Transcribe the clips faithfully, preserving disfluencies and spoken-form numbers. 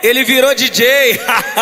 Ele virou D J,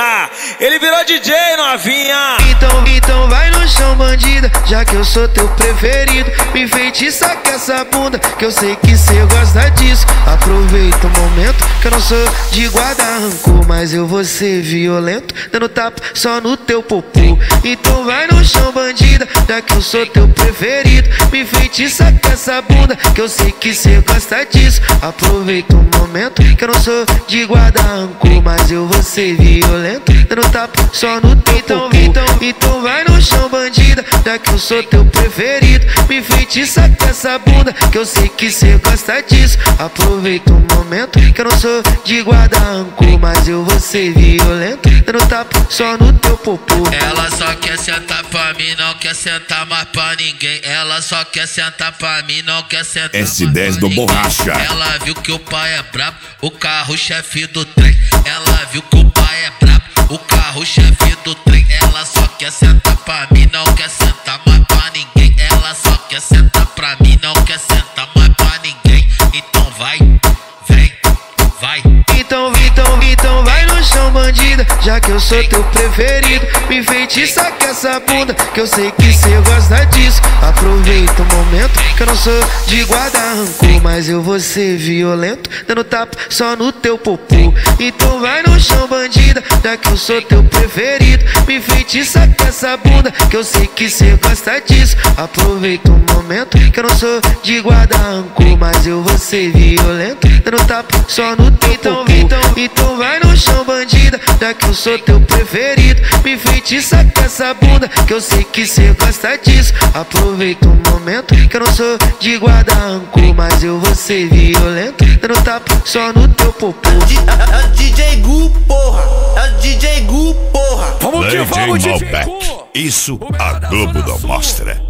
ele virou D J, novinha. Então, então vai no chão, bandida, já que eu sou teu preferido. Me enfeitiça com essa bunda, que eu sei que cê gosta disso. Aproveita o momento, que eu não sou de guarda rancor, mas eu vou ser violento, dando tapa só no teu popô. Então vai no chão, bandida, já que eu sou teu preferido. Me enfeitiça com essa bunda, que eu sei que cê gosta disso. Aproveita o momento, que eu não sou de guarda rancor, mas eu vou ser violento, dando tapa só no teu então, popô. Então, então vai no chão, bandida, já que eu sou teu preferido. Me enfeitiça com essa bunda, que eu sei que cê gosta disso. Aproveita o momento, que eu não sou de guarda rancor, mas eu vou ser violento, dando tapa só no teu popô. Ela só quer sentar pra mim, não quer sentar mais pra ninguém. Ela só quer sentar pra mim, não quer sentar S dez do Borracha. Ela viu que o pai é brabo, o carro-chefe do trem. Ela viu que o pai é brabo, o carro-chefe do trem. Ela só quer sentar pra mim, não quer sentar mais pra ninguém. Ela só quer sentar pra mim, não quer sentar mais pra ninguém. Então vai, vem, vai. Então, então, então vai no chão, bandida, já que eu sou teu preferido. Me enfeitiça com essa bunda, que eu sei que cê gosta disso. Aproveita o momento, que eu não sou de guarda rancor, mas eu vou ser violento, dando tapa só no teu popô. Então vai no chão, bandida, já que eu sou teu preferido. Me enfeitiça com essa bunda, que eu sei que cê gosta disso. Aproveita o momento, que eu não sou de guarda rancor, mas eu vou ser violento, dando tapa só no teu popô. Então, então vai no chão, bandida, já que eu sou teu preferido. Me enfeitiça com essa bunda, que eu sei que cê gosta disso. Aproveita o momento, que eu não sou de guarda rancor, mas eu vou ser violento, dando tapa só no teu popô. É o D J Gu, porra, é o D J Gu, porra. Vamos que vamos, D J Malbec. Isso a Globo não mostra.